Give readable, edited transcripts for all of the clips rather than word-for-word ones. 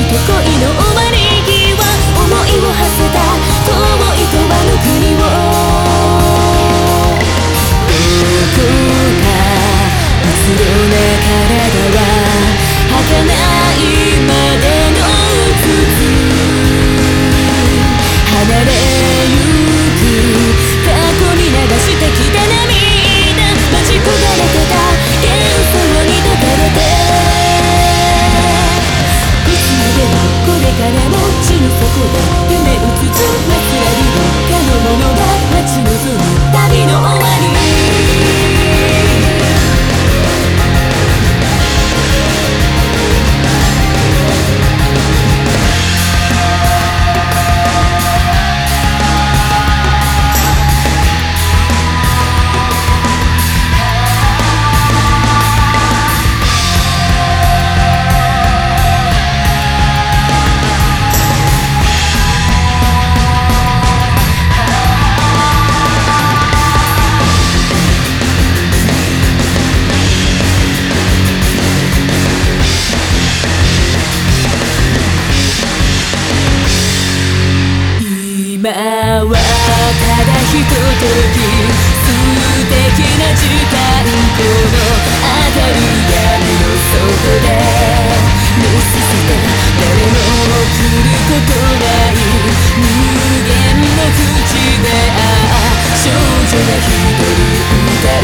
と恋の終わり際、思いを馳せた遠い永遠の国を、どこかうつろな体は儚いまでのうつつ、離れゆく過去に流してきた涙、待ち焦がれてた幻想に解かれて、いつまでもこれからも地の底で夢うつつ、忘れるどっかのものが待ち望む旅の終わり。今はただひととき素敵な時間、この明るい闇の底で見せて、誰も来ることない無限の淵で、少女が一人歌う、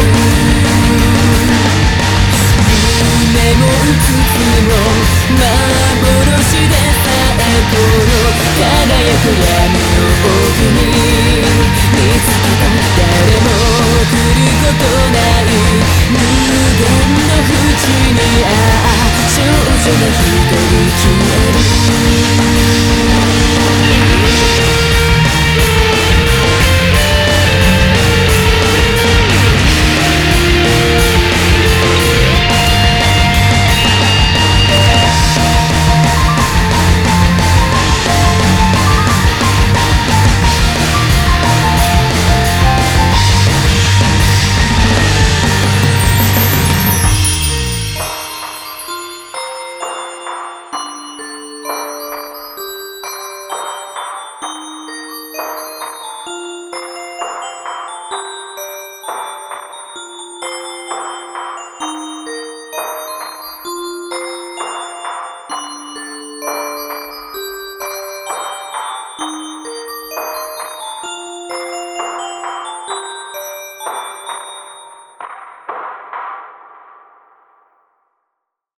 夢もうつつも幻でさえ、この輝く闇の奥に見つけた、誰も来ることない無限の淵に、少女が一人消える。